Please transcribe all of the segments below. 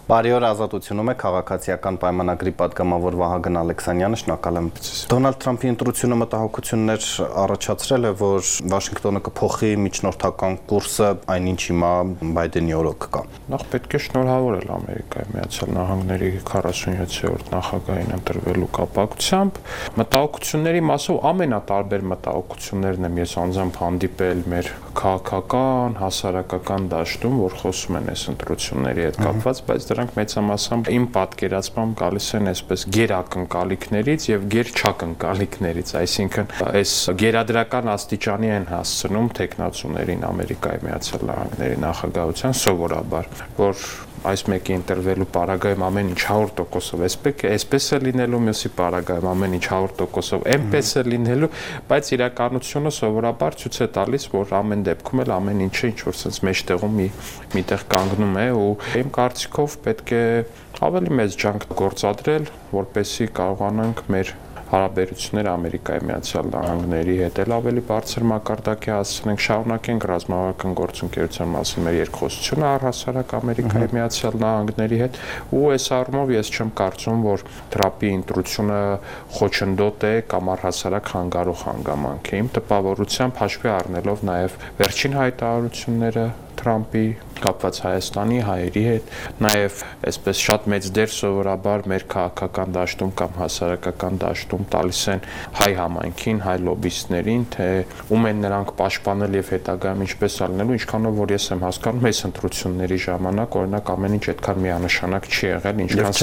Բարի օր, Ազատությունում է քաղաքացիական պայմանագրի պատգամավոր Վահագն Ալեքսանյանը, շնորհակալ եմ։ Դոնալդ Թրամփի ընտրությունը մտահոգություններ առաջացրել է, որ Վաշինգտոնը կփոխի միջնորդական կուրսը, այնինչ հիմա Բայդենի օրոք կա։ Նախ պետք է շնորհավորել Ամերիկայի Միացյալ Նահանգների 47-րդ նախագահին ընտրվելու կապակցությամբ։ Մտահոգությունների մասով ամենատարբեր մտահոգություններն եմ ես անձամբ հանդիպել մեր քաղաքական, հասարակական դաշտում, որ խոսում են այս ընտրությունների հետ կապված, բայց դրանք մեծամասամբ իմ պատկերացմամբ գալիս են այսպես գերակնկալիքներից եւ գերչակնկալիքներից, այսինքն այս գերադրական աստիճանի են հասցնում տեխնացուներին Ամերիկայի Միացյալ Նահանգների նախագահության սովորաբար, որ այս մեկի ընտրվելու պարագայում ամեն ինչ 100%-ով այսպես է լինելու, մյուսի պարագայում ամեն ինչ 100%-ով այնպես է լինելու, բայց իրականությունը սովորաբար ցույց է տալիս, որ ամեն դեպքում էլ ամեն ինչը ինչ որ sense մեջտեղում միտեղ կանգնում է ու իմ կարծիքով պետք է ավելի մեծ ջանք գործադրել, որպեսզի կարողանանք մեր հարաբերությունները Ամերիկայի Միացյալ Նահանգների հետ ավելի բարձր մակարդակի հասցնենք, շարունակենք ռազմավարական գործընկերության մասին մեր երկխոսությունը առհասարակ Ամերիկայի Միացյալ Նահանգների հետ ու այս առումով ես չեմ կարծում, որ Թրամփի ընտրությունը խոչընդոտ է կամ առհասարակ խանգարող հանգամանք է։ Իմ տպավորությամբ հաշվի առնելով նաև վերջին հայտարարությունները Թրամփի կապված Հայաստանի հայերի հետ, նաև այսպես շատ մեծ դեր սովորաբար մեր քաղաքական դաշտում կամ հասարակական դաշտում տալիս են հայ համայնքին, հայ լոբիստներին, թե ում են նրանք պաշտպանել եւ հետագայում ինչպես ալնելու, ինչքանով որ ես եմ հասկանում, այս ընտրությունների ժամանակ օրինակ ամեն ինչ այդքան միանշանակ չի եղել,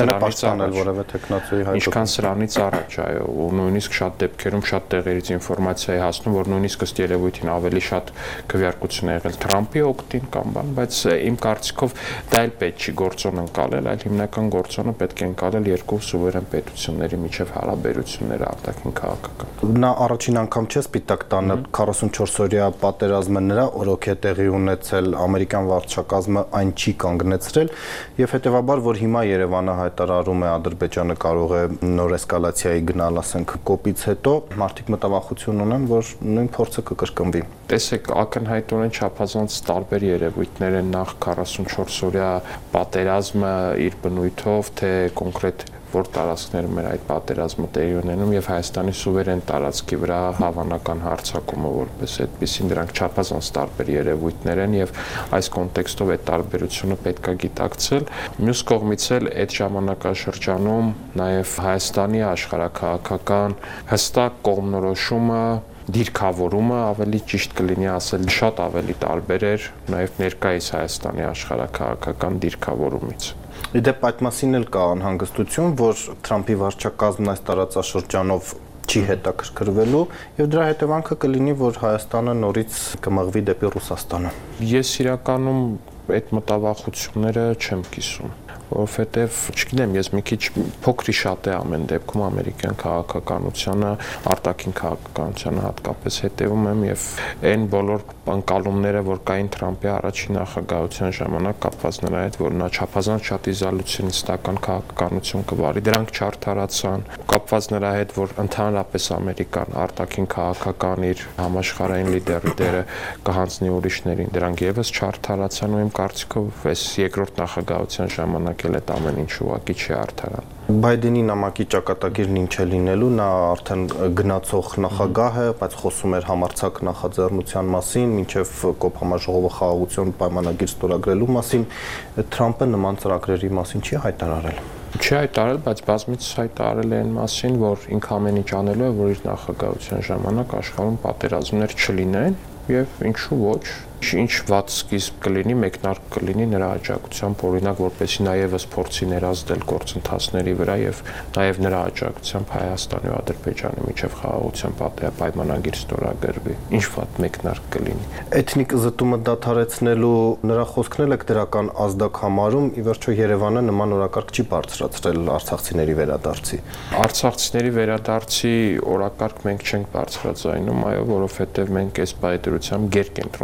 ինչքան սրանից առաջ, այո, ու նույնիսկ շատ դեպքերում շատ տեղերից ինֆորմացիա է հասնում, որ նույնիսկ ըստ երևույթին ավելի շատ քվեարկություն է եղել Թրամփի օգտին կամ բան, բայց իմ կարծիքով դա էլ պետք չի գործոն ընկալել, այլ հիմնական գործոնը պետք է ընկալել երկու սուվերեն պետությունների միջև հարաբերությունները արտաքին քաղաքական։ Նա առաջին անգամ չէ սպիտակ տանը 44-օրյա պատերազմը նրա օրոք է տեղի ունեցել, ամերիկյան վարչակազմը այն չի կանգնեցրել եւ հետեւաբար որ հիմա Երևանը հայտարարում է Ադրբեջանը կարող է նոր էսկալացիայի գնալ, ասենք կոպից հետո մարդիկ մտավախություն ունեն, որ նույն փորձը կկրկնվի։ Տեսեք, ակնհայտորեն չափազանց տարբեր երևույթներ են նախ 44-օրյա պատերազմը իր բնույթով, թե կոնկրետ որ տարածքներում էր այդ պատերազմը տեղի ունենում եւ Հայաստանի սուվերեն տարածքի վրա հավանական հարձակումը որպես այդպեսին դրանք չափազանց տարբեր երևույթներ են եւ այս կոնտեքստով այդ տարբերությունը պետք է գիտակցել։ Մյուս կողմից էլ այդ ժամանակաշրջանում նաեւ Հայաստանի աշխարհակաղակական հստակ կողմնորոշումը դիրքավորումը ավելի ճիշտ կլինի ասել շատ ավելի տարբեր էր նաև ներկայիս Հայաստանի աշխարհակաղակական դիրքավորումից։ Իդեպ այդ մասին էլ կա անհանգստություն, որ Թրամփի վարչակազմն այս տարածաշրջանով չի հետաքրքրվելու եւ դրա հետևանքը կլինի, որ Հայաստանը նորից կմղվի դեպի Ռուսաստանը։ Ես իրականում այդ մտավախությունները չեմ կիսում, որովհետև չգիտեմ, ես մի քիչ փոքրի շատ է ամեն դեպքում ամերիկյան քաղաքականությանը, արտաքին քաղաքականությանը հատկապես հետևում եմ եւ այն բոլոր ընկալումները, որ կային Թրամփի առաջին նախագահության ժամանակ կապված նրա հետ, որ նա չափազանց շատ իզոլյուցիոնիստական քաղաքականություն կվարի, դրանք չարդարացան, կապված նրա հետ, որ ընդհանրապես Ամերիկան արտաքին քաղաքական իր համաշխարհային լիդերի դերը կհանձնի ուրիշներին, դրանք եւս չարդարացան ու իմ կարծիքով այս երկրորդ նախագահության ժամանակ էլ այդ ամեն ինչ ուղղակի չի արդարան։ Բայդենի նամակի ճակատագիրն ինչ է լինելու, նա արդեն գնացող նախագահ է, բայց խոսում էր համարձակ նախաձեռնության մասին, մինչև կոփ համաժողովը խաղաղություն պայմանագիր ստորագրելու մասին, Թրամփը նման ծրագրերի մասին չի հայտարարել։ Չի հայտարարել, բայց բազմիցս հայտարարել է այն մասին, որ ինքը ամեն ինչ անելու է, որ իր նախագահության ժամանակ աշխարհում պատերազմներ չլինեն եւ ինչու ոչ, ինչ վատ սկիզբ կլինի, մեկնարկ կլինի նրա աջակցությամբ, օրինակ, որպեսզի նա եւս փորձի ներազդել գործընթացների վրա եւ նաեւ նրա աջակցությամբ Հայաստանի ու Ադրբեջանի միջև խաղաղության պայմանագիր ստորագրվի։ Ինչ վատ մեկնարկ կլինի։ Էթնիկ զտումը դադարեցնելու նրա խոսքն էլ է դրական ազդակ համարում, ի վերջո Երևանը նման օրակարգ չի բարձրացրել արցախցիների վերադարձի։ Արցախցիների վերադարձի օրակարգ մենք չենք բարձրացնում, այո, որովհետեւ մենք այս պայմանությամբ գերկենտրոնացած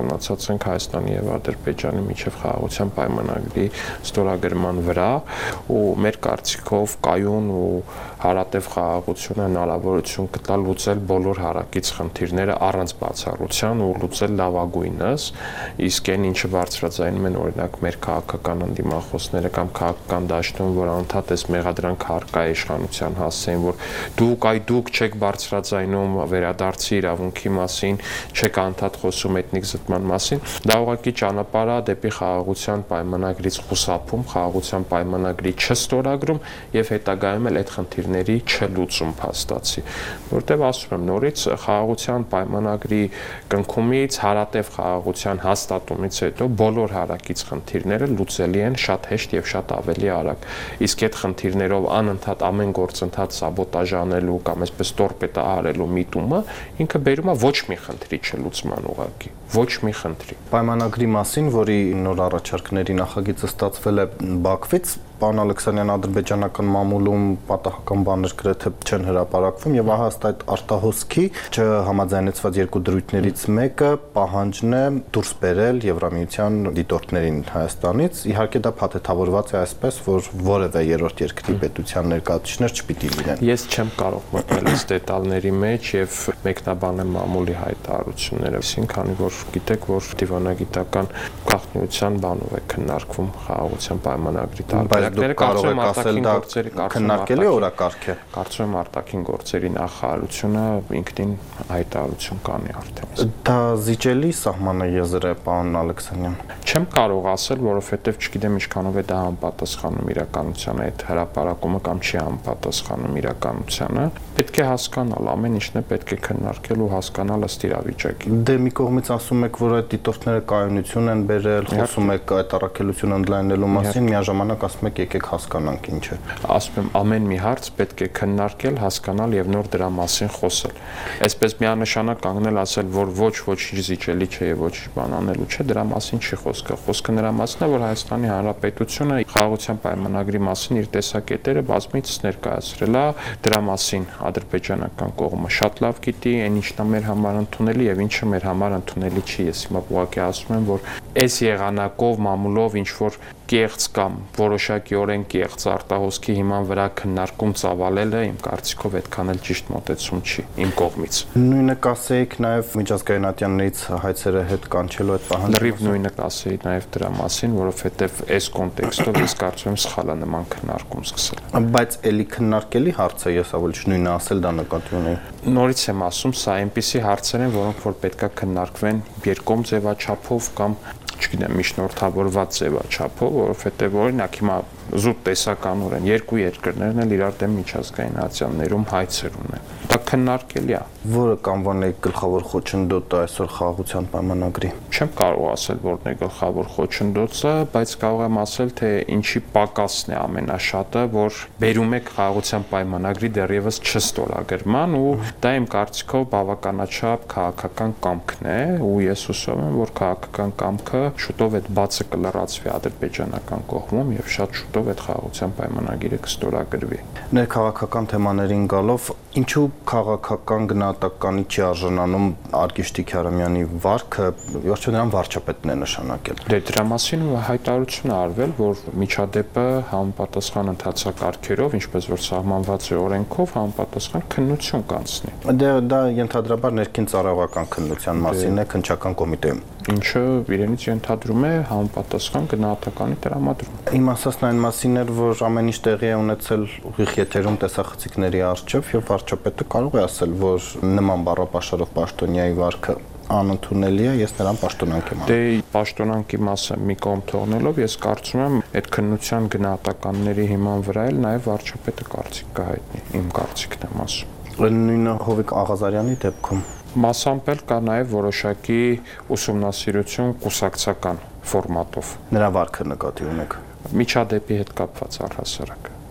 կմտածենք Հայաստանի եւ Ադրբեջանի միջև խաղաղության պայմանագրի ստորագրման վրա ու մեր կարծիքով կայուն ու հարատև խաղաղությունը հնարավորություն կտա լուծել բոլոր հարակից խնդիրները առանց բացառության ու լուծել լավագույնս, իսկ այն ինչը բարձրաձայնում են օրինակ մեր քաղաքական ընդդիմախոսները կամ քաղաքական դաշտում, որ անդադ էս մեղադրանք հարկա իշխանության հասցեն, որ դուք չեք բարձրաձայնում վերադարձի իրավունքի մասին, չեք անդադ խոսում էթնիկ զտման մասին, դա ուղղակի ճանապարհ է դեպի խաղաղության պայմանագրից խուսափում, խաղաղության պայմանագրի չստորագրում եւ հետագայում էլ այդ խնդիրների չլուծում փաստացի, որտեղ ասում եմ նորից խաղաղության պայմանագրի կնքումից, հարատև խաղաղության հաստատումից հետո բոլոր հարակից խնդիրները լուծելի են շատ հեշտ եւ շատ ավելի արագ, իսկ այդ խնդիրներով անընդհատ ամեն գործընթաց սաբոտաժ անելու կամ այսպես տորպեդահարելու միտումը ինքը բերում է ոչ մի խնդրի չլուծման ուղղակի, ոչ մի խնդրի։ Պայմանագրի մասին, որի նոր առաջարկների նախագիծը ստացվել է Բաքվից, պարոն Ալեքսանյան, ադրբեջանական մամուլում պատահական բաներ գրեթե չեն հրապարակվում եւ ահա ըստ արտահոսքի չհամաձայնեցված երկու դրույթներից մեկը պահանջն է դուրս բերել Եվրամիության դիտորդներին Հայաստանից, իհարկե դա փաթեթավորված է այսպես, որ որևէ երրորդ երկրի պետության ներկայացուցիչներ չպիտի լինեն։ Ես չեմ կարող մտնել այս դետալների մեջ եւ մեկնաբանել մամուլի հայտարարությունները, քանի որ գիտեք, որ դիվանագիտական գաղտնիության բանով է քննարկվում խաղաղության պայմանագրի տարբերակները, կարծում եմ արտաքին գործերի քննարկելի օրակարգ է։ Կարծում եմ արտաքին գործերի նախարարությունը ինքնին հայտարարություն կանի արդեն։ Դա զիջելի սահմանաեզր է, պարոն Ալեքսանյան։ Չեմ կարող ասել, որովհետեւ չգիտեմ ինչքանով է դա համապատասխանում իրականությանը, այդ հրապարակումը կամ չի համապատասխանում իրականությանը։ Պետք է հասկանալ, ամեն ինչն է պետք է քննարկել ու հասկանալ ըստ իրավիճակի։ Դե մի կողմից ասում եք, որ այդ դիտորդները կայունություն են բերել, խոսում եք այդ առաքելությունը ընդլայնելու մասին, միաժամանակ ասում եք եկեք հասկանանք ինչ է։ Ասում եմ, ամեն մի հարց պետք է քննարկել, հասկանալ եւ նոր դրա մասին խոսել։ Այսպես միանշանակ կանգնել ասել, որ ոչինչ զիջելի չէ եւ ոչինչ բան անելու չէ, դրա մասին չի խոսքը։ Խոսքը նրա մասն է, որ Հայաստանի Հանրապետությունը խաղաղության պայմանագրի մասին իր տեսակետերը բազմիցս ներկայացրել է, դրա մասին ադրբեջանական կողմը շատ լավ գիտի, այն ինչն է մեր համար ընդունելի եւ ինչը մեր համար ընդունելի չի։ Ես հիմա ուղղակի ասում եմ, որ այս եղանակով մամուլով ինչ որ կեղծ կամ որոշակիորեն կեղծ արտահոսքի հիման վրա քննարկում ծավալելը իմ կարծիքով այդքան էլ ճիշտ մոտեցում չի իմ կողմից։ Նույնը կասեիք նաև միջազգային ատյաններից հայցերը հետ կանչելու այդ պահանջը։ Լրիվ նույնը կասեի նաև դրա մասին, որովհետև այս կոնտեքստով ես կարծում եմ սխալ է նման քննարկում սկսել։ Բայց էլի քննարկելի հարց է, ես ավելի նույնը ասել դա նկատի ունեի։ Նորից եմ ասում, սա այնպիսի հարցեր են, որոնք որ պետքա քննարկվեն երկկողմ ձևաչափով կամ չգիտեմ, միջնորդավորված ձևաչափով, որովհետև օրինակ հիմա զուտ տեսականորեն երկու երկրներն էլ իրար դեմ միջազգային ատյաններում հայցեր ունեն։ Դա քննարկելի է։ Որը կանվան է գլխավոր խոչընդոտը այսօր խաղաղության պայմանագրի։ Չեմ կարող ասել, որն է գլխավոր խոչընդոտը, բայց կարող եմ ասել, թե ինչի պակասն է ամենաշատը, որ բերում է խաղաղության պայմանագրի դեռևս չստորագրման ու դա իմ կարծիքով բավականաչափ քաղաքական կամքն է ու ես հուսով եմ, որ քաղաքական կամքը շուտով այդ բացը կլրացվի ադրբեջանական կողմում եւ շատ շուտով այդ խաղաղության պայմանագիրը կստորագրվի։ Ներքաղաքական թեմաներին գալով, ինչու քաղաքական գնահատականի չի արժանանում Արգիշտի Քյարամյանի վարքը, ոչ նրան վարչապետն է նշանակել։ Դե դրա մասին հայտարարություն է արվել, որ միջադեպը համապատասխան ընթացակարգերով, ինչպես որ սահմանված է օրենքով, համապատասխան քննություն կանցնի։ Դե դա ենթադրաբար ներքին ծառայողական քննության մասին է քննչական կոմիտեում, ինչը իրենից ենթադրում է համապատասխան գնահատականի տրամադրում։ Իմ ասածն այն մասին էր, որ ամեն ինչ տեղի է ունեցել ուղիղ եթերում տեսախցիկների առջև եւ վարչապետը կարող է ասել, որ նման բառապաշարով պաշտոնյայի վարքը անընդունելի է, ես նրան պաշտոնանք եմ անում։ Դե պաշտոնանկի մասը մի կողմ թողնելով ես կարծում եմ այդ քննության գնահատականների հիման վրա էլ նաև վարչապետը կարծիք կհայտնի, իմ կարծիքն եմ ասում։ Նույնը Հովիկ Աղազարյանի դեպքում Մասամբ էլ կա նաև որոշակի ուսումնասիրություն կուսակցական ֆորմատով։ նրա վարքը նկատի ունեք։ Միջադեպի հետ կապված առհասարակ։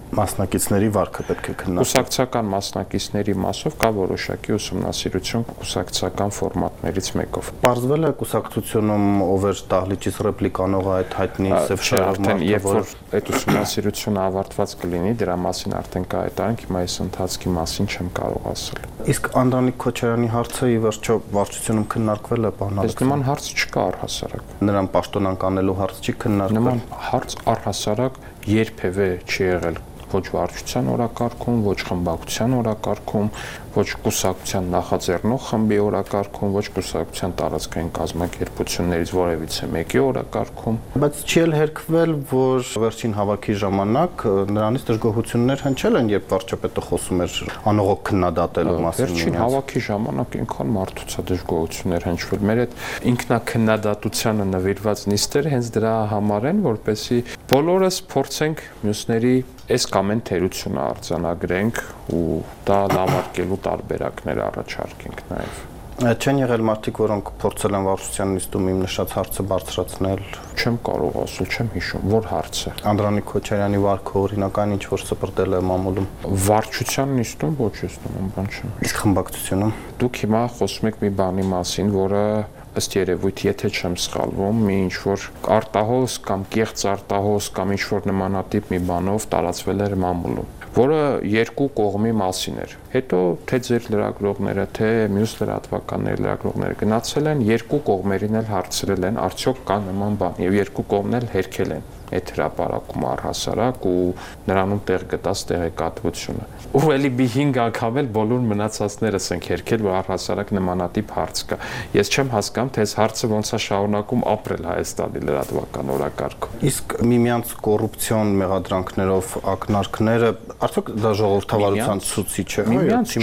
Մասնակիցների վարկը պետք է քննարկել։ Կուսակցական մասնակիցների մասով կա որոշակի ուսումնասիրություն կուսակցական ֆորմատներից մեկով։ Պարզվել է կուսակցությունում ով էր դահլիճից ռեպլիկ անողը այդ հայտնի սև շարժ մարդը, երբ որ այդ ուսումնասիրությունը ավարտված կլինի, դրա մասին արդեն կհայտարարենք, հիմա այս ընթացքի մասին չեմ կարող ասել։ Իսկ Անդրանիկ Քոչարյանի հարցը ի վերջո վարչությունում քննարկվել է, պարոն Այս նման հարց չկա առհասարակ։ Նրան պաշտոնանկ անելու հարց չի քննարկվել։ Նման հարց առհասարակ երբևէ չի եղել ոչ վարչության օրակարգում, ոչ խմբակցության օրակարգում, ոչ կուսակցության նախաձեռնող խմբի օրակարգում, ոչ կուսակցության տարածքային կազմակերպություններից որևիցե մեկի օրակարգում։ Բայց չի էլ հերքվել, որ վերջին հավաքի ժամանակ նրանից դժգոհություններ հնչել են, երբ վարչապետը խոսում էր անողոք քննադատելու մասին։ Վերջին հավաքի ժամանակ այնքան մարդուցա դժգոհություններ հնչվել։ Մեր այդ ինքնակննադատությանը նվիրված նիստերը հենց դրա համար են, որպեսզի բոլորս փորձենք մյուսների այս կամ այն թերությունը արձանագրենք ու դա լավարկելու տարբերակներ առաջարկենք նաև։ Չեն եղել մարդիկ, որոնք փորձել են վարչության նիստում իմ նշած հարցը բարձրացնել։ Չեմ կարող ասել, չեմ հիշում, որ հարցը։ Անդրանիկ Քոչարյանի վարկը օրինական ինչ որ սպրտել է մամուլում։ Վարչության նիստում ոչ ես նման բան չեմ։ Իսկ խմբակցությունում Դուք հիմա խոսում եք մի բանի մասին, որը ըստ երևույթ, եթե չեմ սխալվում, մի ինչ որ արտահոս կամ կեղծ արտահոս կամ ինչ որ նմանատիպ մի բանով տարածվել էր մամուլում, որը երկու կողմի մասին էր։ Հետո թե ձեր լրագրողները, թե մյուս լրատվականների լրագրողները գնացել են, երկու կողմերին էլ հարցրել են, արդյոք կա նման բան, եւ երկու կողմն էլ հերքել են այդ հրապարակում առհասարակ ու նրանում տեղ գտած տեղեկատվությունը։ Ու էլի մի 5 անգամ էլ բոլոր մնացածներս ենք հերքել, որ առհասարակ նմանատիպ հարց կա։ Ես չեմ հասկանում, թե այս հարցը ոնց է շարունակում ապրել Հայաստանի լրատվական օրակարգում։ Իսկ միմյանց կոռուպցիոն մեղադրանքներով ակնարկները արդյոք դա ժողովրդավարության ցուցիչ է։ Միմյանց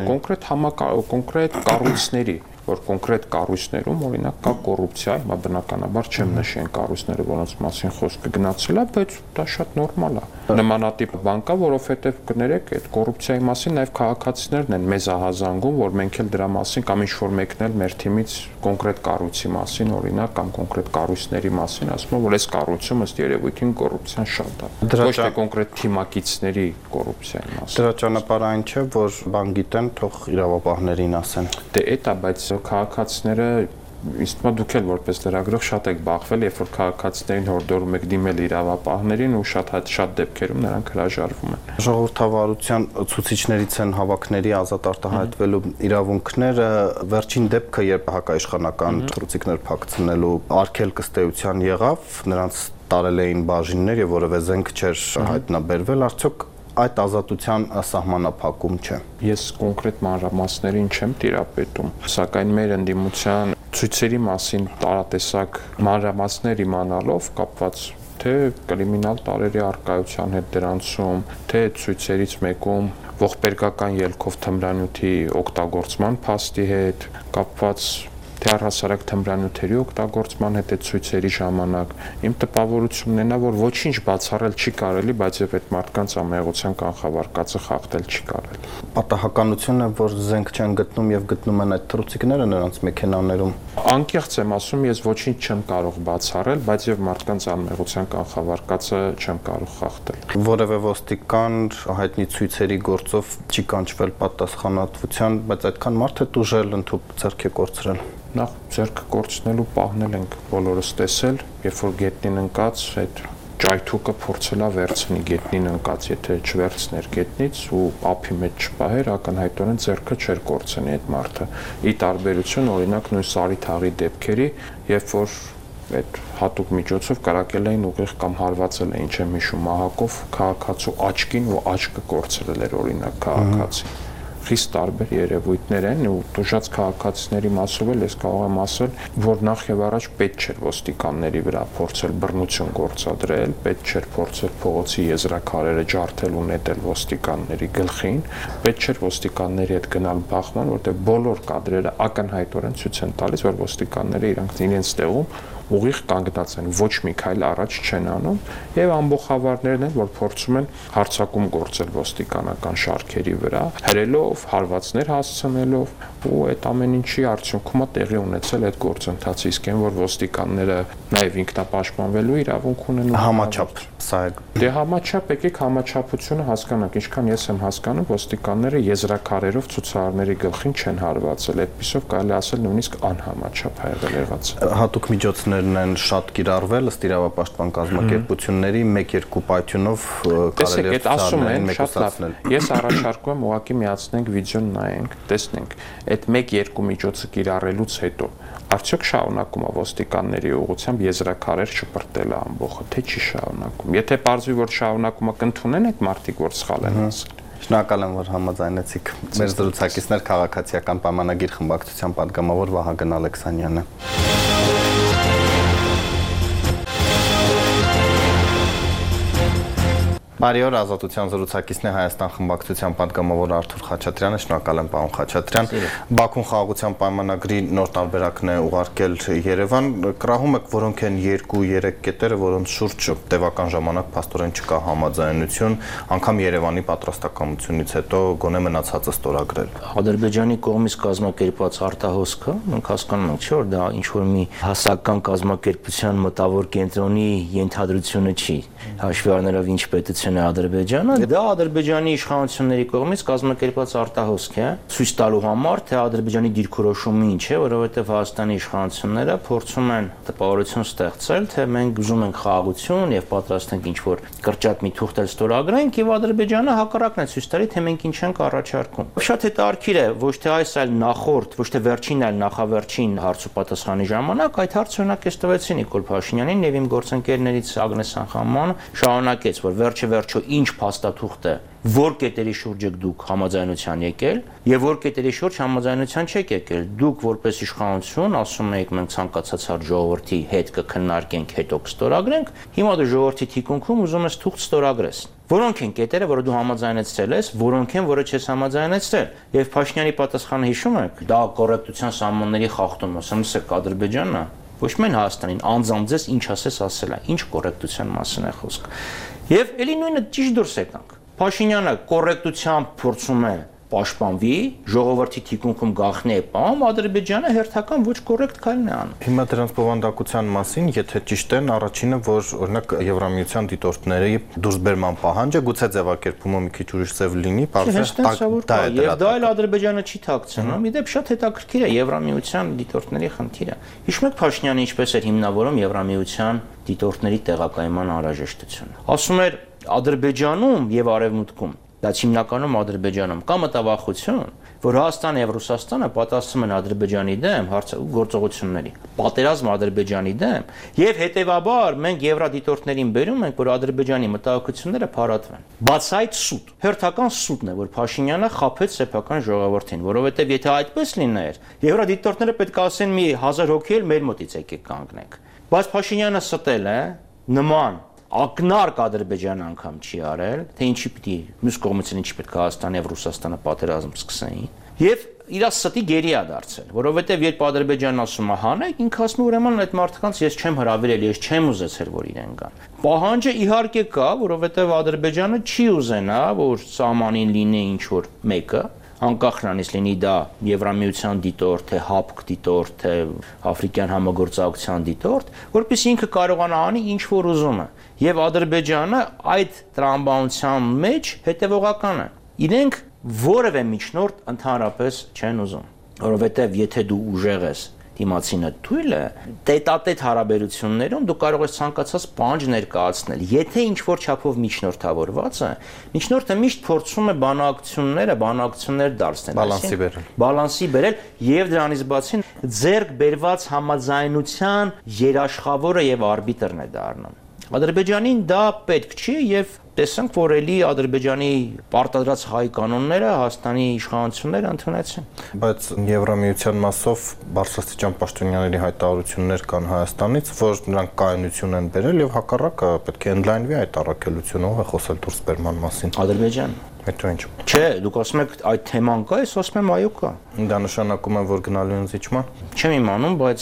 կոնկրետ կառույցների, որ կոնկրետ կառույցներում օրինակ կա կոռուպցիա, հիմա բնականաբար չեմ նշի այն կառույցները, որոնց մասին խոսքը գնացել է, բայց դա շատ նորմալ է։ Նմանատիպ բան կա, որովհետև կներեք, այդ կոռուպցիայի մասին նաև քաղաքացիներն են մեզ ահազանգում, որ մենք էլ դրա մասին կամ ինչ-որ մեկն էլ մեր թիմից կոնկրետ կառույցի մասին, օրինակ, կամ կոնկրետ կառույցների մասին, ասում են, որ այս կառույցում ըստ երևույթին կոռուպցիան շատ է։ Ոչ թե կոնկրետ թիմակիցների կոռուպցիայի մասին։ Դրա ճանապարհը այն չէ, որ բան գիտեն, թող իրավապահներին ասեն։ Դե այդ է, բայց քաղաքացիները իսկ դուք էլ որպես լրագրող շատ եք բախվել, երբ որ քաղաքացիներին հորդորում եք դիմել իրավապահներին ու շատ դեպքերում նրանք հրաժարվում են։ Ժողովրդավարության ցուցիչներից են հավաքների ազատ արտահայտվելու իրավունքները, վերջին դեպքը, երբ հակաիշխանական թռուցիկներ փակցնելու արգելք ըստ էության եղավ, նրանց տարել էին բաժիններ եւ որևէ զենք չէր հայտնաբերվել, արդյոք այդ ազատության սահմանափակում չէ։ Ես կոնկրետ մանրամասներին չեմ տիրապետում, սակայն մեր ընդդիմության ցույցերի մասին տարատեսակ մանրամասներ իմանալով կապված թե կրիմինալ տարերի արկայության հետ դրանցում, թե ցույցերից մեկում ողբերգական ելքով թմրանյութի օգտագործման փաստի հետ կապված թե առհասարակ թմրանյութերի օգտագործման հետ այդ ցույցերի ժամանակ իմ տպավորությունն է, որ ոչինչ բացառել չի կարելի, բայց եւ այդ մարդկանց ամեղության կանխավարկածը խախտել չի կարելի։ Պատահականությունն է, որ զենք չեն գտնում եւ գտնում են այդ թռուցիկները նրանց մեքենաներում։ Անկեղծ եմ ասում, ես ոչինչ չեմ կարող բացառել, բայց եւ մարդկանց ամեղության կանխավարկածը չեմ կարող խախտել։ Որևէ ոստիկան հայտնի ցույցերի գործով չի կանչվել պատասխանատվության, բայց այդքան մարդ է տուժել, ընդհանուր ձեռք է կորցրել։ Նախ ձեռքը կորցնելու պահն ենք բոլորս տեսել, երբ որ գետնին ընկած այդ ճայթուկը փորձելա վերցնի գետնին ընկած, եթե չվերցներ գետնից ու ափի մեջ չպահեր, ակնհայտորեն ձեռքը չէր կորցնի այդ մարդը։ Ի տարբերություն օրինակ նույն Սարիթաղի դեպքերի, երբ որ այդ հատուկ միջոցով կարակել էին ուղիղ կամ հարվածել էին, չեմ հիշում, մահակով քաղաքացու աչքին ու աչքը կորցրել էր օրինակ քաղաքացին։ Խիստ տարբեր երևույթներ են ու տուժած քաղաքացիների մասով էլ ես կարող եմ ասել, որ նախ եւ առաջ պետք չէր ոստիկանների վրա փորձել բռնություն գործադրել, պետք չէր փորձել փողոցի եզրաքարերը ջարդել ու նետել ոստիկանների գլխին, պետք չէր ոստիկանների հետ գնալ բախման, որտեղ բոլոր կադրերը ակնհայտորեն ցույց են տալիս, որ ոստիկանները իրենց տեղում ուղիղ կանգնած են, ոչ մի քայլ առաջ չեն անում եւ ամբողջավարներն են, որ փորձում են հարձակում գործել ոստիկանական շարքերի վրա, հրելով, հարվածներ հասցնելով ու այդ ամեն ինչի արդյունքում տեղի ունեցել այդ գործընթացը, իսկ այն որ ոստիկանները նաեւ ինքնապաշտպանվելու իրավունք ունեն համաչափ սա է դե համաչափ եկեք համաչափությունը հասկանանք, ինչքան ես եմ հասկանում ոստիկանները եզրակարերով ցուցարարների գլխին չեն հարվածել, այդպիսով կարելի ասել նույնիսկ անհամաչափ ա եղել հատուկ միջոցներն են շատ կիրառվել ըստ իրավապաշտպան կազմակերպությունների 1-2 պայթյունով կարելի է ցուցարարներին մեկուսացնել ես առաջարկում եմ ուղղակի միացնենք վիդեոն նայենք տեսնենք այդ 1-2 միջոցը կիրառելուց հետո արդյոք շարունակում է ոստիկանների ուղղությամբ եզրակարեր շպրտելը ամբողջը թե չի շարունակում եթե պարզվի որ շարունակումը կընդունեն այդ մարդիկ որ սխալ են ասել Շնորհակալ եմ որ համաձայնեցիք մեր զրուցակիցներ քաղաքացիական պայմանագիր խմբակցության պատգամավոր Վահագն Ալեքսանյանը Բարի օր, Ազատության զրուցակիցն է Հայաստան խմբակցության պատգամավոր Արթուր Խաչատրյանը, շնորհակալ եմ պարոն Խաչատրյան։ Բաքուն խաղաղության պայմանագրի նոր տարբերակն է ուղարկել Երևան, կռահում եք որոնք են 2-3 կետերը, որոնց շուրջ տևական ժամանակ փաստորեն չկա համաձայնություն, անգամ Երևանի պատրաստակամությունից հետո գոնե մնացածը ստորագրել։ Ադրբեջանի կողմից կազմակերպված արտահոսքը, մենք հասկանում ենք, չէ՞ որ դա ինչ որ մի հասարակական կազմակերպության մտավոր կենտրոնի ենթադրությունը չի, հաշվի առնելով ինչ պետություն Ադրբեջանը, դա Ադրբեջանի իշխանությունների կողմից կազմակերպված արտահոսք է, ցույց տալու համար, թե Ադրբեջանի դիրքորոշումը ինչ է, որովհետև Հայաստանի իշխանությունները փորձում են տպավորություն ստեղծել, թե մենք ուզում ենք խաղաղություն եւ պատրաստ ենք ինչ-որ կրճատ մի թուղթ ստորագրենք եւ Ադրբեջանը հակառակն է ցույց տալի, թե մենք ինչ ենք առաջարկում։ Շատ հետաքրքիր է, ոչ թե այս այլ նախորդ, ոչ թե վերջին այլ նախավերջին հարց ու պատասխանի ժամանակ այդ հարցը օրինակ ես տվեցի Նիկոլ Փաշինյանին եւ իմ գործընկերներից Ագնես Անխաման շարունակեց, որ վերջը ինչ փաստաթուղթ է, որ կետերի շուրջ եք դուք համաձայնության եկել եւ որ կետերի շուրջ համաձայնության չեք եկել։ Դուք որպես իշխանություն ասում եք մենք ցանկացած հարց ժողովրդի հետ կքննարկենք, հետո կստորագրենք։ Հիմա դու ժողովրդի թիկունքում ուզում ես թուղթ ստորագրես։ Որոնք են կետերը, որը դու համաձայնեցրել ես, որոնք են, որը չես համաձայնեցրել։ Եվ Փաշինյանի պատասխանը հիշում եք, դա կոռեկտության սահմանների խախտում է, ասում Ադրբեջանն է, ոչ միայն Հայաստանին, անձամբ ձեզ ինչ ասես ասել է, ինչ կոռեկտության մասին է խոսք։ Եվ էլի նույնը ճիշտ դուրս եկանք։ Փաշինյանը կոռեկտությամբ փորձում է պաշտպանվի, ժողովրդի թիկունքում գաղտնի է պահում, Ադրբեջանը հերթական ոչ կոռեկտ քայլն է անում։ Հիմա դրանց բովանդակության մասին, եթե ճիշտ են, առաջինը, որ օրինակ Եվրամիության դիտորդների դուրսբերման պահանջը գուցե ձևակերպումը մի քիչ ուրիշ ձև լինի, բարձր եւ դա էլ Ադրբեջանը չի թաքցնում։ Իդեպ շատ հետաքրքիր է Եվրամիության դիտորդների խնդիրը։ Հիշում եք Փաշինյանը ինչպես էր հիմնավորում Եվրամիության դիտորդների տեղակայման անհրաժեշտությունը։ Ասում էր Ադրբեջանում եւ Արևմուտքում դա հիմնականում Ադրբեջանում կա մտավախություն, որ Հայաստանը եւ Ռուսաստանը պատասխանում են Ադրբեջանի դեմ գործողությունների, պատերազմ Ադրբեջանի դեմ, եւ հետեւաբար մենք եվրադիտորդներին բերում ենք, որ Ադրբեջանի մտահոգությունները փարատվեն։ Բաց այդ սուտ, հերթական սուտն է, որ Փաշինյանը խաբեց սեփական ժողովրդին, որովհետեւ եթե այդպես լիներ, եվրադիտորդները պետք է ասեն մի 1000 հոգի էլ մեր մոտից եկեք կանգնեք։ Բայց Փաշինյանը ստել է նման ակնարկ Ադրբեջանը անգամ չի արել, թե ինչի պիտի մյուս կողմից ինչի պետք է Հայաստանը եւ Ռուսաստանը պատերազմ սկսեին։ Եվ իր ստի գերի է դարձել, որովհետեւ երբ Ադրբեջանն ասում է հանեք, ինքը ասում ուրեմն այդ մարդկանց ես չեմ հրավիրել, ես չեմ ուզեցել որ իրեն գան։ Պահանջը իհարկե կա, որովհետեւ Ադրբեջանը չի ուզենա, որ սահմանին լինի ինչ որ մեկը, անկախ նրանից լինի դա Եվրամիության դիտորդ, թե ՀԱՊԿ դիտորդ, թե Աֆրիկյան համագործակցության դիտորդ, որպեսզի ինքը կարողանա անի ինչ որ ուզում է։ Եվ Ադրբեջանը այդ տրամաբանության մեջ հետևողական է։ Իրենք որևէ միջնորդ ընդհանրապես չեն ուզում, որովհետև եթե դու ուժեղ ես դիմացինը թույլ է, տետատետ հարաբերություններում դու կարող ես ցանկացած պահանջ ներկայացնել։ Եթե ինչ-որ չափով միջնորդավորված է, միջնորդը միշտ փորձում է բանակցություններ դարձնել, բալանսի բերել եւ դրանից բացի ձեռք բերված համաձայնության երաշխավորը եւ արբիտրն է դառնում։ Ադրբեջանին դա պետք չի եւ տեսանք, որ էլի Ադրբեջանի պարտադրած հայ կանոնները Հայաստանի իշխանությունները ընդունեցին։ Բայց Եվրամիության մասով բարձրաստիճան պաշտոնյաների հայտարարություններ կան Հայաստանից, որ նրանք կայունություն են բերել եւ հակառակը պետք է ընդլայնվի այդ առաքելությունը, ով է խոսել դուրսբերման մասին։ Ադրբեջանը։ Հետո ինչ։ Չէ, դուք ասում եք այդ թեման կա, ես ասում եմ այո կա։ Դա նշանակում է, որ գնալու են զիջման։ Չեմ իմանում, բայց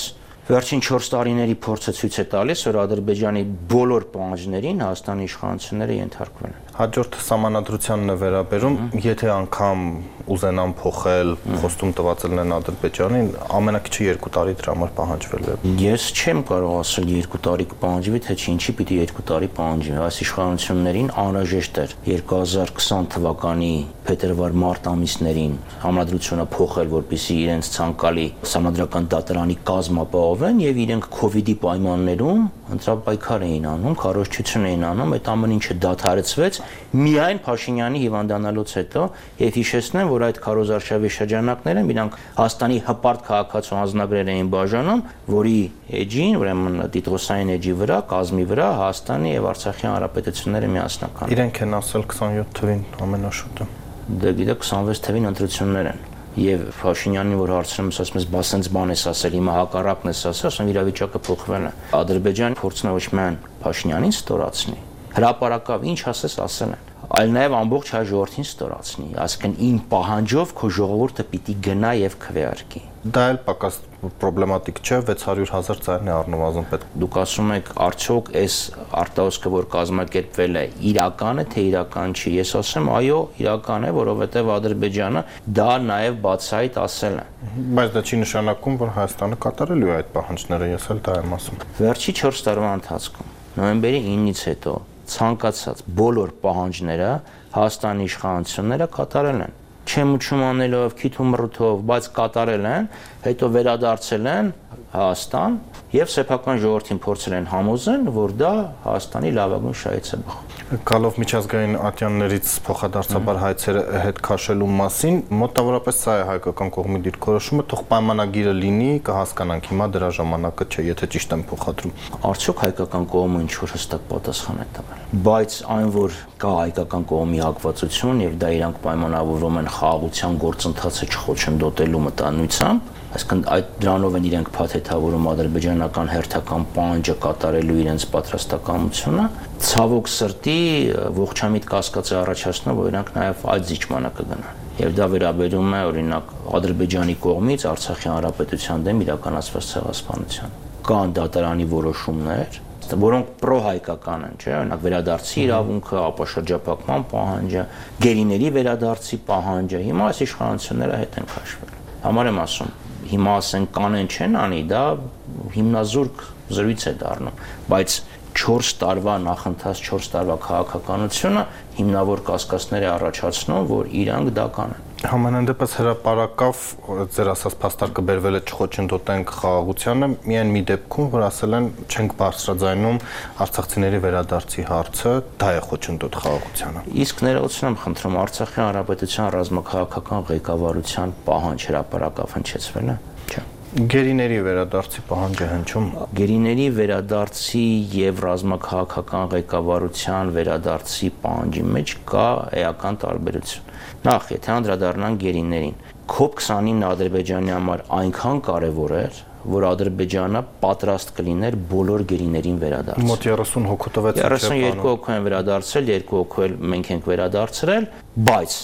Վերջին 4 տարիների փորձը ցույց է տալիս, որ Ադրբեջանի բոլոր պահանջներին Հայաստանի իշխանությունները ենթարկվել են։ Հաջորդ սահմանադրությանն է վերաբերում, եթե անգամ ուզենան փոխել, խոստում տված են Ադրբեջանին, ամենակիչը 2 տարի դրա համար պահանջվել է։ Ես չեմ կարող ասել 2 տարի կպահանջվի, թե ինչի պիտի 2 տարի պահանջվի։ Այս իշխանություններին անհրաժեշտ էր 2020 թվականի փետրվար-մարտ ամիսներին համադրությունը փոխել, որպեսզի իրենց ցանկալի սահմանադրական դատարանի կազմ ապահովեն եւ իրենք COVID-ի պայմաններում ընտրապայքար էին անում, քարոզչություն էին անում, այդ ամեն ինչը դադարեցվեց միայն Փաշինյանի հիվանդանալուց հետո եւ հիշեցնեմ, որ այդ քարոզարշավի շրջանակները իրանք Հայաստանի հպարտ քաղաքացու հանձնագրեր էին բաժանում, որի էջին, ուրեմն Տիտղոսային էջի վրա, կազմի վրա Հայաստանի եւ Արցախի հանրապետությունները միասնական։ Իրենք են ասել 27 թվին ամենաշուտը։ Դե գիտեք 26 թվին ընտրություններ են։ Եվ Փաշինյանին, որ հարցնում ես, ասում ես, բա սենց բան ես ասել, հիմա հակառակն ես ասել, ասում իրավիճակը փոխվել է։ Ադրբեջանը փորձում է ոչ միայն Փաշինյանին ստորացնի, հրապարակավ ինչ ասես ասել են, այլ նաև ամբողջ հայ ժողովրդին ստորացնի, այսինքն իմ պահանջով քո ժողովուրդը պիտի գնա եւ քվեարկի։ Դա էլ պակաս պրոբլեմատիկ չէ, 600,000 ծայրն է առնվազն պետք։ Դուք ասում եք, արդյոք այս արտահոսքը, որ կազմակերպվել է, իրական է, թե իրական չի։ Ես ասեմ, այո, իրական է, որովհետեւ Ադրբեջանը դա նաև բացահայտ ասել է։ Բայց դա չի նշանակում, որ Հայաստանը կատարելու է այդ պահանջները, ես էլ դա եմ ասում։ Վերջի 4 տարվա ընթացքում, նոյեմբերի 9-ից հետո ցանկացած բոլոր պահանջները Հայաստանի իշխանությունները կատարել են։ Չեմ ուշում անելով, քիթում մռութով, բայց կատարել են, հետո վերադարձել են Հայաստան եւ սեփական ժողովրդին փորձել են համոզել, որ դա Հայաստանի լավագույն շահից է բխում։ Գալով միջազգային ատյաններից փոխադարձաբար հայցերը հետ քաշելու մասին, մոտավորապես սա է հայկական կողմի դիրքորոշումը, թող պայմանագիրը լինի, կհասկանանք, հիմա դրա ժամանակը չէ, եթե ճիշտ եմ փոխադրում։ Արդյոք հայկական կողմը ինչ-որ հստակ պատասխան է տվել։ Բայց այն, որ կա հայկական կողմի հակվածություն եւ դա իրանք պայմանավորվում են խաղաղության գործընթացը չխոչընդոտելու մտանույթությամբ, այսինքն այդ դրանով են իրենք փաթեթավորում ադրբեջանական հերթական պահանջը կատարելու իրենց պատրաստակամությունը, ցավոք սրտի ողջամիտ կասկած է առաջացնում, որ իրանք նաև այդ զիջմանը կգնան։ Եվ դա վերաբերում է օրինակ Ադրբեջանի կողմից Արցախի հանրապետության դեմ իրականացված ցեղասպանության։ Կան դատարանի որոշումներ, որոնք պրոհայկական են, չէ՞, օրինակ վերադարձի իրավունքը, ապա շրջափակման պահանջը, գերիների վերադարձի պահանջը, հիմա այս իշխանությունները հետ են քաշվել։ Համար եմ ասում, հիմա ասեն կանեն չեն անի, դա հիմնազուրկ զրույց է դառնում, բայց 4 տարվա նախընթաց, 4 տարվա քաղաքականությունը հիմնավոր կասկածներ է առաջացնում, որ իրանք դա կանեն։ Համենայն դեպս հրապարակավ ձեր ասած փաստարկը բերվել է չխոչընդոտենք խաղաղությանը, միայն մի դեպքում, որ ասել են չենք բարձրաձայնում արցախցիների վերադարձի հարցը, դա է խոչընդոտ խաղաղությանը։ Իսկ ներողություն եմ խնդրում, Արցախի հանրապետության ռազմաքաղաքական ղեկավարության պահանջ հրապարակավ հնչեցվել է։ Չէ։ Գերիների վերադարձի պահանջը հնչում։ Գերիների վերադարձի եւ ռազմաքաղաքական ղեկավարության վերադարձի պահանջի մեջ կա էական տարբերություն։ Նախ, եթե անդրադառնանք գերիներին, COP29-ն Ադրբեջանի համար այնքան կարևոր էր, որ Ադրբեջանը պատրաստ կլիներ բոլոր գերիներին վերադարձնել։ Մոտ 30 հոգու տվեց։ 32 հոգու են վերադարձել, 2 հոգու էլ մենք ենք վերադարձրել, բայց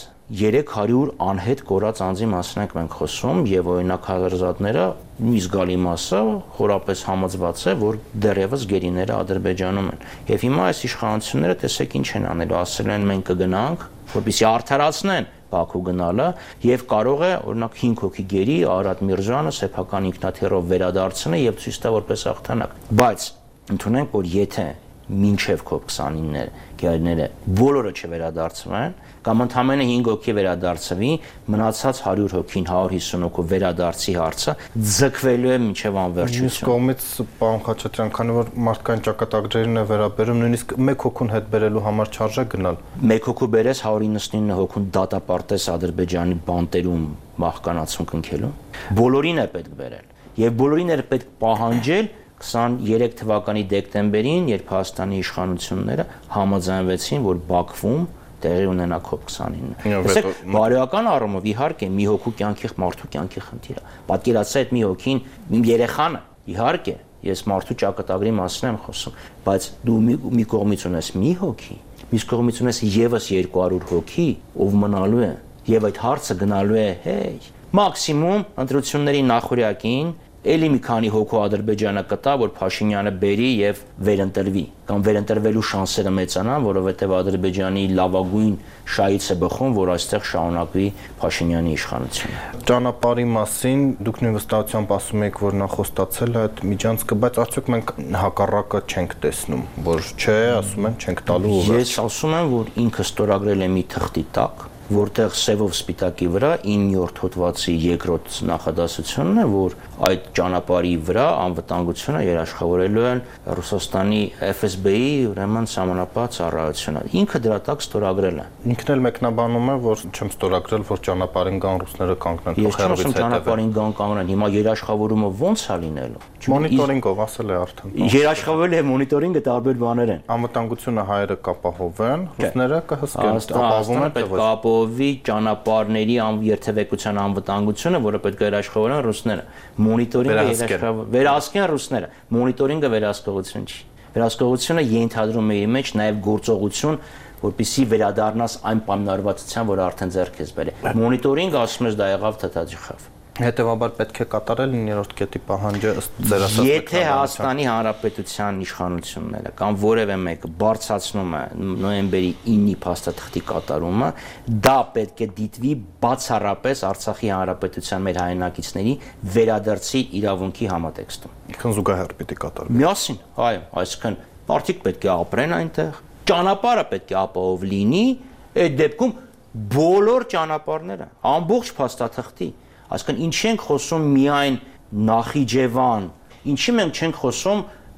300 անհետ կորած անձի մասին ենք մենք խոսում եւ օրինակ հազարազատները մի զգալի մասը խորապես համոզված է, որ դեռևս գերիները Ադրբեջանում են։ Եվ հիմա այս իշխանությունները տեսեք ինչ են անելու, ասել են մենք կգնանք, որպեսզի արդարացնեն Բաքու գնալը եւ կարող է օրինակ 5 հոգի գերի Արադ Միրզյանը սեփական ինքնաթիռով վերադարձնի եւ ցույց տա որպես հաղթանակ։ Բայց ընդունենք, որ եթե մինչև COP29-ները գերիները բոլորը չվերադարձվեն կամ ընդամենը 5 հոգի վերադարձվի, մնացած 100 հոգին 150 հոգու վերադարձի հարցը ձգվելու է մինչև անվերջություն։ Իսկ կողմից պարոն Խաչատրյան, քանի որ մարդկային ճակատագրերին է վերաբերում, նույնիսկ 1 հոգուն հետ բերելու համար չարժե գնալ։ 1 հոգու բերես 199 հոգուն դատապարտես Ադրբեջանի բանտերում մահկանացում կնքելու։ Բոլորին է պետք բերել եւ բոլորին է պետք պահանջել 23 թվականի դեկտեմբերին, երբ Հայաստանի իշխանությունները համաձայնվեցին, որ Բաքվում տեղի ունենա COP29-ը։ Տեսեք, բարոյական առումով իհարկե մի հոգու կյանքի մարդու կյանքի խնդիր է։ Պատկերացրեք այդ մի հոգին, իմ երեխան է, իհարկե, ես մարդու ճակատագրի մասին եմ խոսում, բայց դու մի կողմից ունես մի հոգի, մյուս կողմից ունես եւս 200 հոգի, ով մնալու է, եւ այդ հարցը գնալու է, հեյ, մաքսիմում ընտրությունների նախօրյակին էլի մի քանի հոգու Ադրբեջանը կտա, որ Փաշինյանը բերի եւ վերընտրվի կամ վերընտրվելու շանսերը մեծանան, որովհետեւ Ադրբեջանի լավագույն շահից է բխում, որ այստեղ շարունակվի Փաշինյանի իշխանությունը։ Ճանապարհի մասին դուք նույն վստահությամբ ասում եք, որ նա խոստացել է այդ միջանցքը, բայց արդյոք մենք հակառակը չենք տեսնում, որ չէ, ասում են, չենք տալու ուղղակի։ Ես ասում եմ, որ ինքը ստորագրել է մի թղթի տակ, որտեղ սևով սպիտակի վրա 9-րդ հոդվածի 2-րդ նախադասությունն է, որ այդ ճանապարհի վրա անվտանգությունը երաշխավորելու են Ռուսաստանի FSB-ի ուրեմն սահմանապահ ծառայությունը։ Ինքը դրա տակ ստորագրել է։ Ինքն էլ մեկնաբանում է, որ չեմ ստորագրել, որ ճանապարհին կան ռուսները կանգնեն Ես չեմ ասում ճանապարհին կանգնեն, հիմա երաշխավորումը ոնց է լինելու։ Մոնիտորինգով ասել է արդեն։ Երաշխավորել է մոնիտորինգը տարբեր բաներ են։ Անվտանգությունը հայերը կապահովեն, ռուսները կհսկեն, ապահովում են, պետք է ապահովի ճանապարհների երթևեկության անվտանգությունը, որը պետք է երաշխավորեն ռուսները։ Մոնիտորինգը վերահսկեն ռուսները։ Մոնիտորինգը վերահսկողություն չի։ Վերահսկողությունը ենթադրում է իր մեջ նաև գործողություն, որպեսզի վերադառնաս այն պայմանավորվածության, որը արդեն ձեռք ես բերել։ Մոնիտորինգը ասում ես դա եղավ թթաջխավ։ Հետևաբար պետք է կատարել 9-րդ կետի պահանջը ըստ ձեր ասած։ Եթե Հայաստանի Հանրապետության իշխանությունները կամ որևէ մեկը բարձրացնում է նոյեմբերի 9-ի փաստաթղթի կատարումը, դա պետք է դիտվի բացառապես Արցախի Հանրապետության մեր հայրենակիցների վերադարձի իրավունքի համատեքստում։ Ինքն զուգահեռ պիտի կատարվի։ Միասին, այո, այսինքն մարդիկ պետք է ապրեն այնտեղ, ճանապարհը պետք է ապահով լինի, այդ դեպքում բոլոր ճանապարհները, ամբողջ փաստաթղթի Այսինքն ինչի ենք խոսում միայն Նախիջևան, ինչի մենք չենք խոսում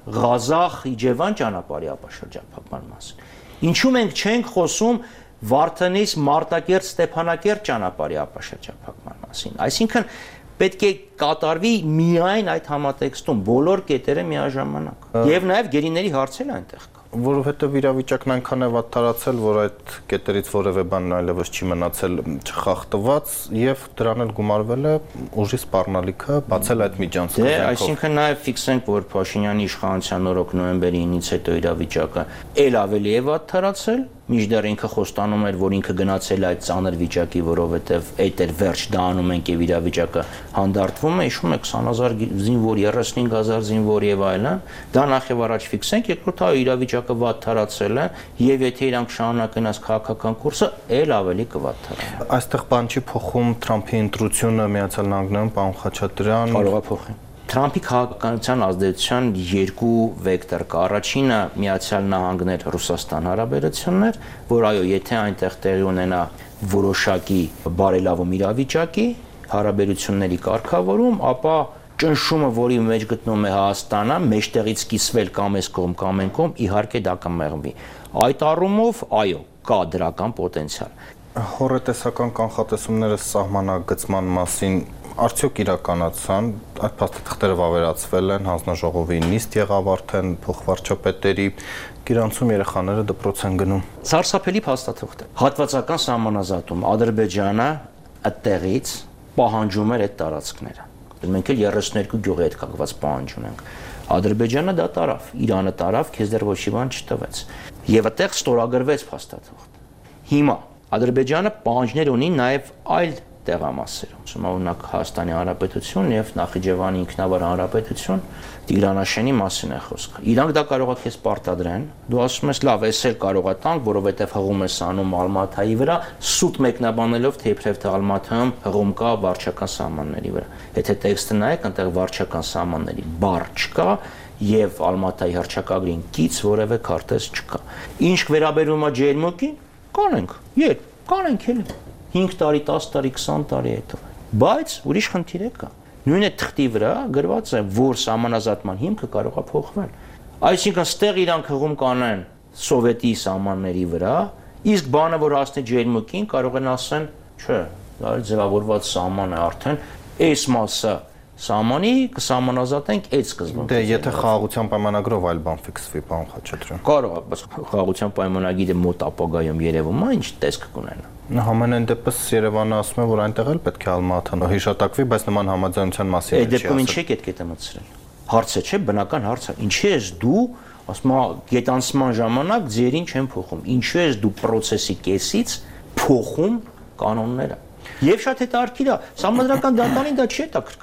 Ղազախ-Իջևան ճանապարհի ապաշրջափակման մասին։ Ինչու մենք չենք խոսում Վարդենիս Մարտակերտ-Ստեփանակերտ ճանապարհի ապաշրջափակման մասին։ Այսինքն պետք է կատարվի միայն այդ համատեքստում բոլոր կետերը միաժամանակ։ Եվ նաև գերիների հարցերը այնտեղ կա։ Որովհետև իրավիճակն այնքան է վատ տարածել, որ այդ կետերից որևէ բան այլևս չի մնացել չխախտված եւ դրան էլ գումարվել է ուժի սպառնալիքը բացել այդ միջանցքը։ Դե, այսինքն նաև ֆիքսենք, որ Փաշինյանի իշխանության նորոգ նոյեմբերի 9-ից հետո իրավիճակը ել ավելի է վատ տարածել, մինչդեռ ինքը խոստանում էր, որ ինքը գնացել է այդ ծանր վիճակի, որովհետև այդ էր վերջ դա անում ենք եւ իրավիճակը հանդարտվում է, հիշում եք 20,000 զինվոր, 35,000 զինվոր եւ այլն, դա նախ եւ առաջ ֆիքսենք, երկրորդ այո իրավիճակը վատ տարածել է եւ եթե իրանք շարունակեն այս քաղաքական կուրսը, ել ավելի կվատ տարանա։ Այստեղ բան չի փոխում Թրամփի ընտրությունը Միացյալ Նահանգներում, պարոն Խաչատրյան։ Կարող է փոխել։ Թրամփի քաղաքականության ազդեցության երկու վեկտոր կա։ Առաջինը Միացյալ Նահանգներ Ռուսաստան հարաբերություններ, որ այո, եթե այնտեղ տեղի ունենա որոշակի բարելավում իրավիճակի, հարաբերությունների կարգավորում, ապա ճնշումը, որի մեջ գտնում է Հայաստանը, մեջտեղից կիսվել կամ այս կողմ կամ այն կողմ, իհարկե դա կմեղմվի։ Այդ առումով, այո, կա դրական պոտենցիալ։ Հորետեսական կանխատեսումները սահմանագծման մասին արդյոք իրականացան, այդ փաստաթղթերը վավերացվել են, հանձնաժողովի նիստ եղավ արդեն փոխվարչապետերի, գրանցում երեխաները դպրոց են գնում։ Սարսափելի փաստաթղթ է։ Հատվածական սահմանազատում Ադրբեջանը այդտեղից պահանջում էր այդ տարածքները։ Մենք էլ 32 գյուղի հետ կապված պահանջ ունենք։ Ադրբեջանը դա տարավ, Իրանը տարավ, քեզ դեռ ոչ մի բան չտվեց։ Եվ այդտեղ ստորագրվեց փաստաթղթը։ Հիմա Ադրբեջանը պահանջներ ունի նաև այլ տեղամասերում, օրինակ Հայաստանի Հանրապետություն եւ Նախիջևանի ինքնավար հանրապետություն, Տիգրանաշենի մասին է խոսքը։ Իրանք դա կարող է քեզ պարտադրեն, դու ասում ես լավ, էս էլ կարող է տանք, որովհետեւ հղում ես անում Ալմաթայի վրա, սուտ մեկնաբանելով թե իբրև թե Ալմաթայում հղում կա վարչական սահմանների վրա։ Եթե տեքստը նայեք, այնտեղ վարչական սահմանների բառ չկա եւ Ալմաթայի հռչակագրին կից որևէ քարտեզ չկա։ Ինչ վերաբերում է ջերմուկին, կանենք, երբ կանենք էլի 5 տարի, 10 տարի, 20 տարի հետո։ Բայց ուրիշ խնդիր է կա։ Նույն այդ թղթի վրա գրված է, որ սահմանազատման հիմքը կարող է փոխվել։ Այսինքն ստեղ իրանք հղում կանեն սովետի սահմանների վրա, իսկ բանը, որ հասնի ջերմուկին, կարող են ասեն, չէ, դա ձևավորված սահման է արդեն, այս մասը սահմանի կսահմանազատենք այդ սկզբում։ Դե եթե խաղաղության պայմանագրով այլ բան ֆիքսվի, պարոն Խաչատրյան։ Կարող է, բայց խաղաղության պայմանագիրը մոտ ապագայում երևում է, ինչ տեսք կունենա։ Համենայն դեպս Երևանը ասում է, որ այնտեղ էլ պետք է Ալմաթան հիշատակվի, բայց նման համաձայնության մասին չի ասել։ Այդ դեպքում ինչի՞ է պետք է մտցրել։ Հարցը չէ, բնական հարց է։ Ինչի՞ ես դու, ասում եմ, գետանցման ժամանակ ձերին չեն փոխում։ Ինչու ես դու process-ի կեսից փոխում կանոնները։ Եվ շատ հետաքրքիր է, սահմանադրական դատարանին դա չի հետաքրքրում։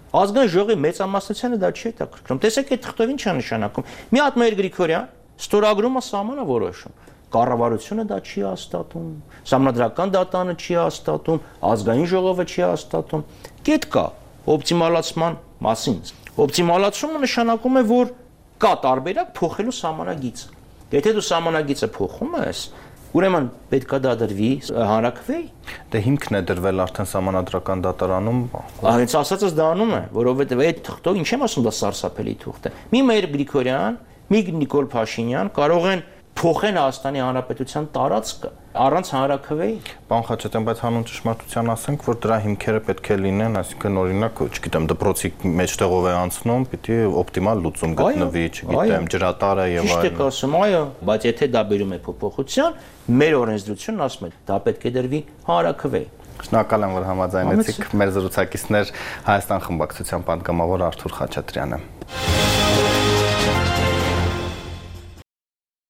Ազգային ժողովի մեծամասնությանը դա չի հետաքրքրում։ Տեսեք այդ թղթով ինչ է նշանակում։ Մի հատ մեր Գրիգորյան ստորագրումը սահմանը որոշում։ Կառավարությունը դա չի հաստատում, Սահմանադրական դատանը չի հաստատում, ազգային ժողովը չի հաստատում։ Կետ կա օպտիմալացման մասին։ Օպտիմալացումը նշանակում է, որ կա տարբերակ փոխելու սահմանագիծը։ Եթե դու սահմանագիծը փոխում ես, ուրեմն պետքա դա դրվի հանրաքվեի։ Դե հիմքն է դրվել արդեն Սահմանադրական դատարանում։ Հենց ասածս դա անում է, որովհետև այդ թղթով ինչ եմ ասում, դա սարսափելի թուղթ է։ Մի Մեր Գրիգորյան, մի Նիկոլ Փաշինյան կարող են փոխեն Հայաստանի Հանրապետության տարածքը առանց հանրաքվեի։ Պարոն Խաչատրյան, բայց հանուն ճշմարտության ասենք, որ դրա հիմքերը պետք է լինեն, այսինքն օրինակ, չգիտեմ, դպրոցի մեջտեղով է անցնում, պիտի օպտիմալ լուծում գտնվի, չգիտեմ, ջրատարը եւ այլն։ Ճիշտ եք ասում, այո, բայց եթե դա բերում է փոփոխության, մեր օրենսդրությունն ասում է, դա պետք է դրվի հանրաքվեի։ Շնորհակալ եմ, որ համաձայնեցիք։ Մեր զրուցակիցներ Հայաստան խմբակցության պատգամավոր Արթուր Խաչատրյանը։